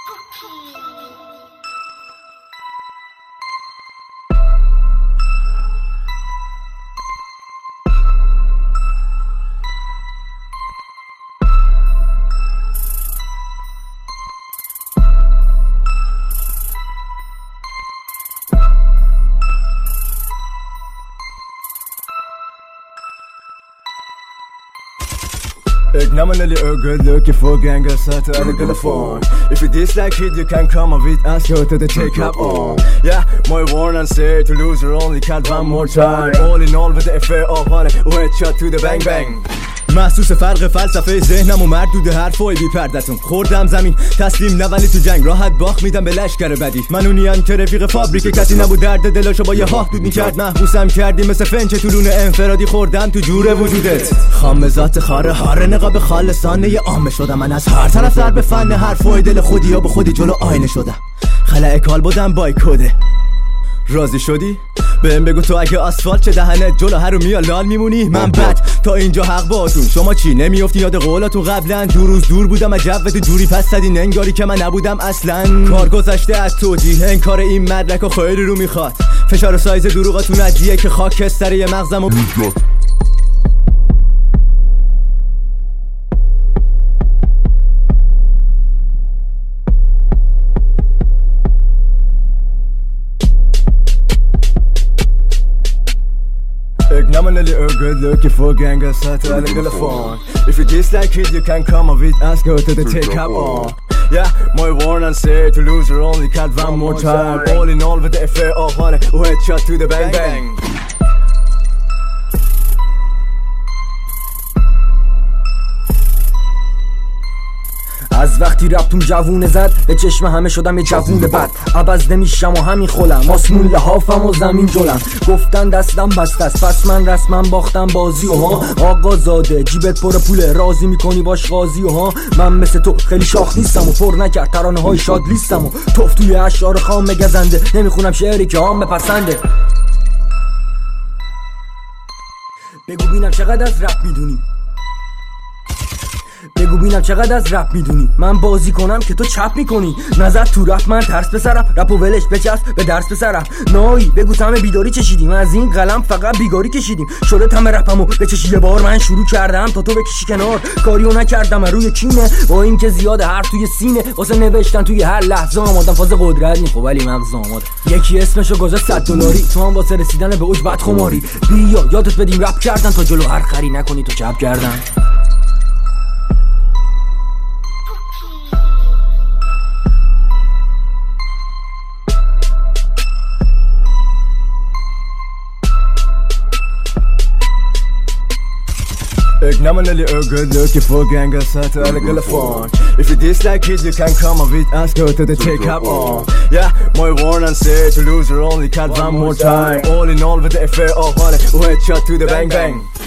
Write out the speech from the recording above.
Nominally a good looking for gangers out of the phone. If you dislike it, you can come with us, go to the take up on. Yeah, my warn and say to loser only count one more time. All in all with the affair of honey, headshot to the bang bang. محسوس فرق فلسفه ذهنم و مردود حرفای بی پردتون. خوردم زمین تسلیم نه ولی تو جنگ راحت باخت میدم به لشکر بدی. من اونیم که رفیق فابریک کسی نبود درد دلاشو با یه هاه دود میکرد. محبوسم کردی مثل فنچ طولون انفرادی خوردم تو جور وجودت. خام ذات خاره هاره نقاب خالصانه ی عامه شدم. من از هر طرف ضرب فن حرفای دل خودی یا به خودی جلو آینه شدم. خلأ کال بودم بای کده. راضی شدی؟ بهم بگو تو اگه آسفالت چه دهنت جلو هر رو میا لال میمونی؟ من بد تا اینجا حق باهاتون. شما چی نمیافتی یاد قولاتون قبلا؟ دو روز دور بودم از جو جوری پس زدین انگاری که من نبودم اصلا. کار گذشته از توجیه انکار این مدرک و خیلی رو میخواد. فشار سایز دروغاتون ادیه که خاکستر یه مغزم و Nominally a good looking for gangers out of the phone. If you dislike it, you can come with us, go to the take up on. Yeah, my warn and say to loser only count one more time. All in all with the affair of honey, headshot to the bang bang. از وقتی رفتم جوونه زد به چشم همه شدم یه جوون بد. عوض نمیشم و همین خولم آسمون لحافم و زمین جلم. گفتن دستم بسته است پس من رسما باختم بازی و ها. آقا زاده جیبت پر پوله راضی میکنی باش قاضی و ها. من مثل تو خیلی شاخ نیستم و پر نکرد ترانه های شاد لیستم و توف توی اشعار خام گزنده. نمیخونم شعری که هم بپسنده. بگو بینم چقدر از رپ میدونی. بگو بینم چقدر از رپ میدونی. من بازی کنم که تو چپ میکنی. نظر تو رپ من ترس بسرم. رپ و ولش بچسب به درس بسرم. نایی بگو تم بیداری چشیدیم. از این قلم فقط بیگاری کشیدیم. شده تم رپمو بچشی یه بار. من شروع کردم تا تو بکشی کنار. کاریو نکردم روی کینه با این که زیاد حرف توی سینه. واسه نوشتن توی هر لحظه آمادم. فاز قدرت نی خب ولی مغز آماده. یکی اسمشو گذاشت $100 تو هم واسه رسیدن به اوج بد خماری. بیا یادت بدیم رپ کردن تا جلو هر خری نکنی تو چپ کردن. Nominally a good looking for gangers out of the phone. If you dislike it, you can come with us, go to the take up on. Yeah, my warn and say to loser only count one more time. All in all with the affair of honey, headshot to the bang bang.